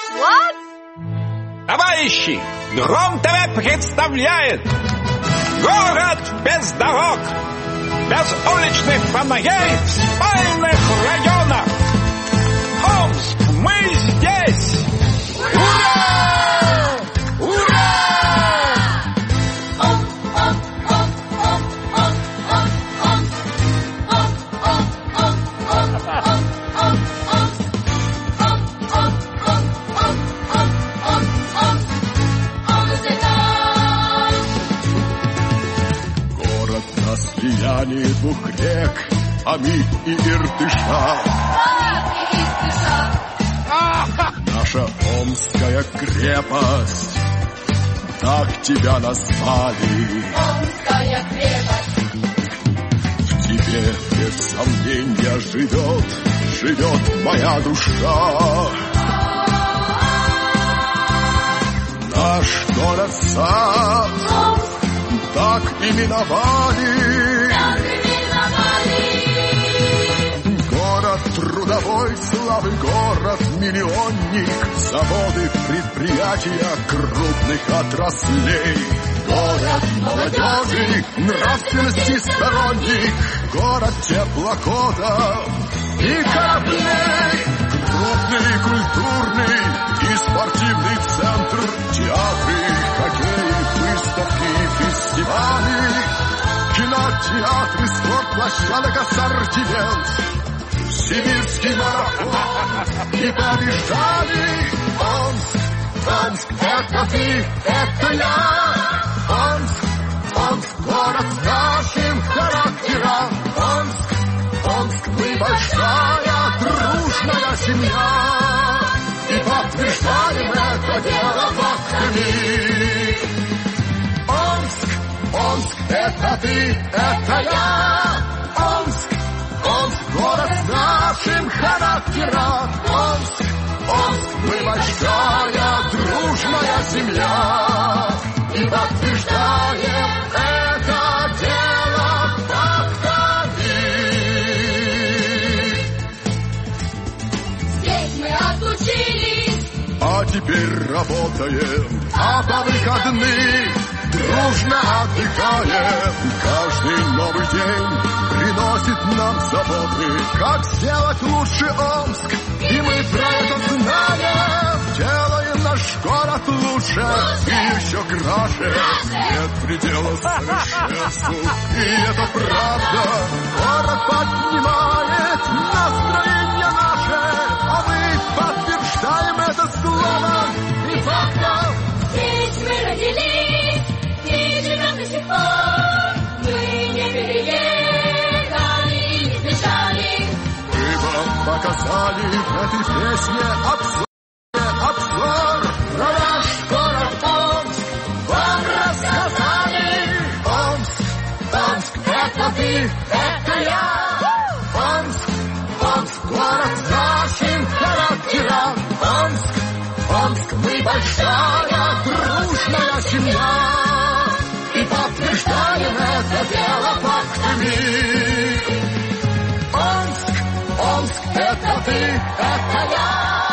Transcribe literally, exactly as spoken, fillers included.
What? Товарищи, Гром ТВ представляет город без дорог, без уличных фонарей в спальных районах. Омск, мы здесь! Ура! Ура! Город на слиянии двух рек, Ами и Иртыша. Наша Омская крепость, так тебя назвали. Омская крепость. В тебе без сомнения живет, живет моя душа. Наш город-сад так именовали. Так именовали. Город трудовой, славы, город-миллионник, заводы, предприятия крупных отраслей. Город молодежи, нравственности сторонник, город теплоходов и кораблей. Крупный культурный и спортивный центр, театры, хоккей, выставки, фестивали, кинотеатры, спортплощадок, ассортимент, сибирский марафон и побеждали. Омск, Омск, это ты, это я. Омск, Омск, город с нашим характером. Омск, Омск, мы большая дружная семья. И подтверждаем это дело фактами. Омск, Омск, это ты, это я. Омск, Омск, город с нашим характером. Омск, Омск, мы большая дружная семья. И подтверждаем это дело фактами. Здесь мы отучились, А теперь работаем, а по выходным дружно отдыхаем. Каждый новый день приносит нам заботы, как сделать лучше Омск, и мы про это знаем. Делаем наш город лучше, и еще краше. Нет предела совершенству, и это правда. Город поднимает настроение наше, а мы подтверждаем это словом и фактом. здесь мы родились и живем до сих пор. Мы не переехали и не сбежали. Мы вам показали в этой песне обзор, обзор про наш город Омск. Вам рассказали. Омск, Омск, это ты, это я. Омск, Омск, город с нашим характером. Омск, Омск, мы большая дружная семья. И подтверждаем это дело фактами. Омск, Омск, это ты, это я.